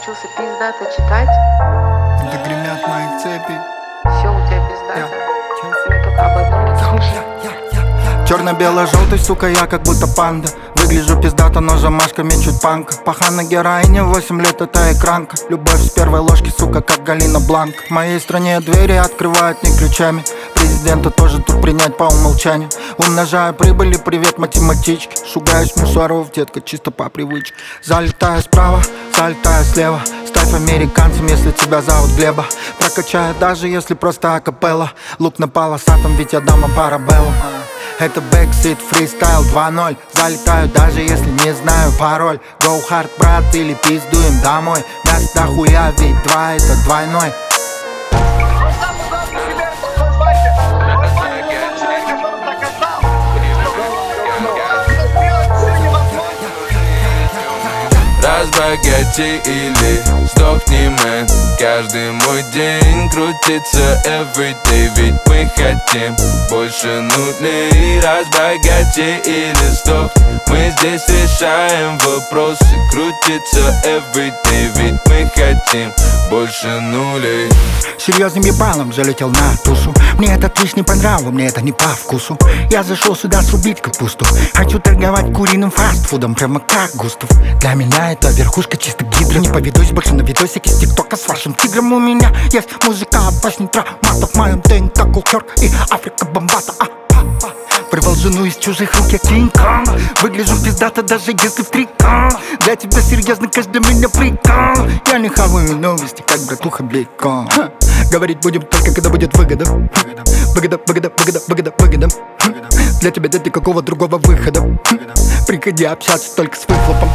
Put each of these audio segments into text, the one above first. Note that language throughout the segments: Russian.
научился пиздато читать. Да гремят мои цепи. Все у тебя пиздато. Мне только об одном и том же. Черно-бело-желтый, сука, я как будто панда. Выгляжу пиздато, но замашками чуть панка. Пахана героиня, 8 лет это экранка. Любовь с первой ложки, сука, как Галина Бланк. В моей стране двери открывают не ключами. Президента тоже тут принять по умолчанию. Умножаю прибыли, привет математички. Шугаюсь мусоров, детка, чисто по привычке. Залетаю справа, залетаю слева. Ставь американцам, если тебя зовут Глеба. Прокачаю даже если просто акапелла. Лук на полосатом, ведь я дама Парабелла. Это Backseat Freestyle 2.0. Залетаю даже если не знаю пароль. Go hard, брат, или пиздуем домой. Мясо дохуя, ведь 2 это двойной. Разбогатей или сдохни, мэн. Каждый мой день крутится everyday, ведь мы хотим больше нулей. Разбогатей или сдохни, мы здесь решаем вопросы. Крутится everyday, ведь мы хотим больше нулей. Серьезным ебалом залетел на тусу. Мне этот лишь не по нраву, мне это не по вкусу. Я зашел сюда срубить капусту. Хочу торговать куриным фастфудом, прямо как Густав. Для меня это верхушка чисто гидра. Не поведусь больше на видосики с тиктока с вашим тигром. У меня есть музыка, опасней травматов. В моем ДНК кулчер и Африка бомбата. Вырвал жену из чужих рук, я Кинг-Конг. Выгляжу пиздато, даже если в трикон. Для тебя серьезно, каждый меня прикол. Я не хаваю новости, как братуха Блейкон. Говорить будем только, когда будет выгода. Выгода, выгода, выгода, выгода, выгода. Для тебя нет никакого другого выхода. Приходи общаться только с выхлопом.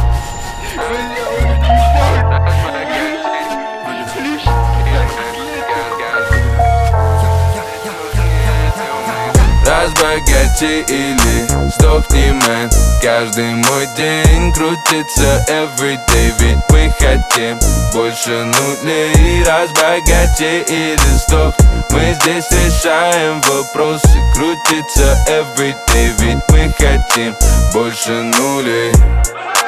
Разбогатей или сдохни, мэн. Каждый мой день крутится everyday, ведь мы хотим больше нулей. Разбогатей или сдохни, мы здесь решаем вопросы. Крутится everyday, ведь мы хотим больше нулей.